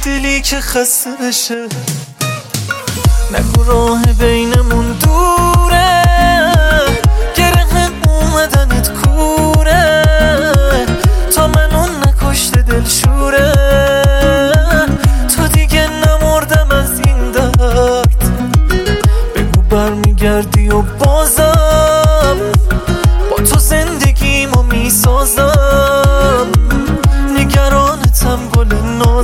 دلی که خسته بشه. نگو راه بینمون دوره، گره اومدنت کوره، تا منو نکشته دلشوره. تا دیگه نمردم از این درد، بگو برمیگردی و بازم با تو زندگیمو میسازم. نگرانتم گل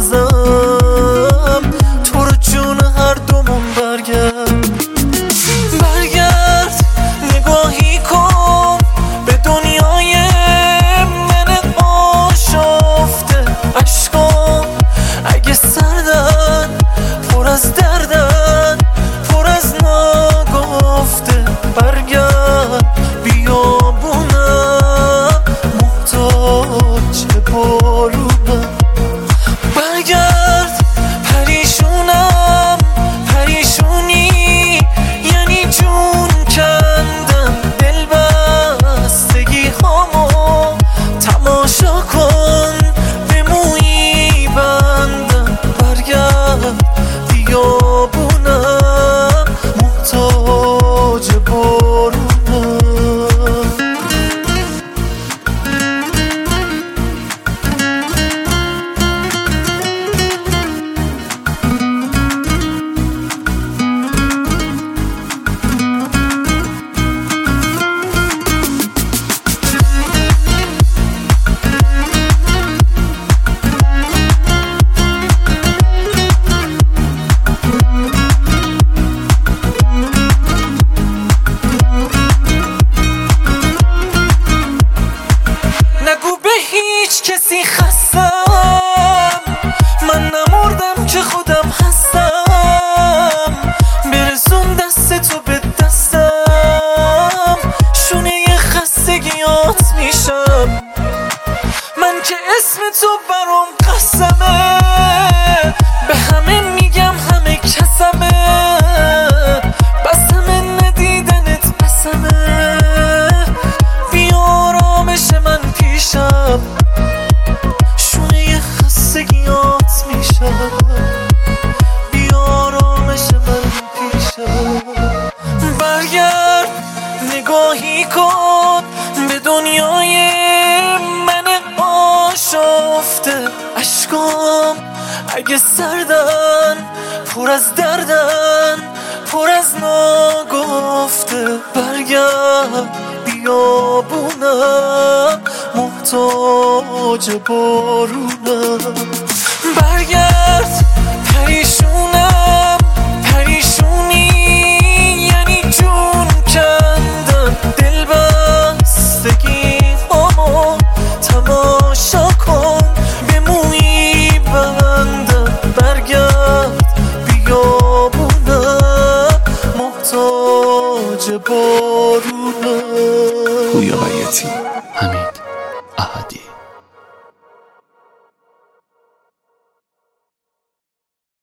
نازم، تو رو جون هر دومون برگرد. برگرد نگاهی کن به دنیای من آشفته. عشقام اگه سردن، پر از دردن، پر از ناگفته. برگرد بیابونم محتاج بارونم. برگرد پریشونم، پریشونی یعنی جون کندم. دلبستگی هامو تماشا کن، به مویی بندم. برگرد بیابونم محتاج بارونم. نگو به هیچ کسی خستم، من نمردم که خودم هستم. برسون دست تو به دستم، شونه خستگیات میشم. من که اسم تو برام قسمه، به همه میگم همه کسمه. بسمه ندیدنت بسمه، بی آرامش من پیشم. شونه خستگیات میشم، بی آرامش من پیشم. برگرد نگاهی کن به دنیای من آشفته. عشقام اگه سردن، پر از دردن، پر از ناگفته. برگرد بیابونم محتاج بارونم. برگرد پریشونم، پریشونی یعنی جون کندم. دلبستگی هامو تماشا کن، به مویی بندم. برگرد بیابونم محتاج بارونم. پویا بیاتی، حمید احدی.